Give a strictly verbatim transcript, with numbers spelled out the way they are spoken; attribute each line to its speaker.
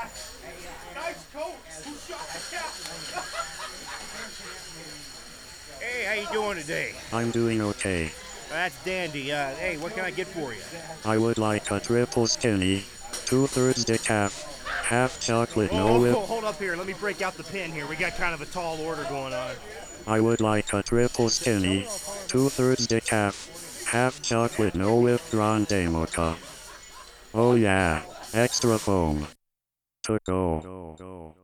Speaker 1: Nice coat. Who shot the cat? Hey, how you doing today?
Speaker 2: I'm doing okay.
Speaker 1: That's dandy. Uh, hey, what can I get for you?
Speaker 2: I would like a triple skinny, two-thirds decaf, half chocolate, no
Speaker 1: Oh,
Speaker 2: whip.
Speaker 1: hold up here. Let me break out the pen here. We got kind of a tall order going on.
Speaker 2: I would like a triple skinny, two-thirds decaf, half chocolate, no whip, grande mocha. Oh yeah, extra foam. To go.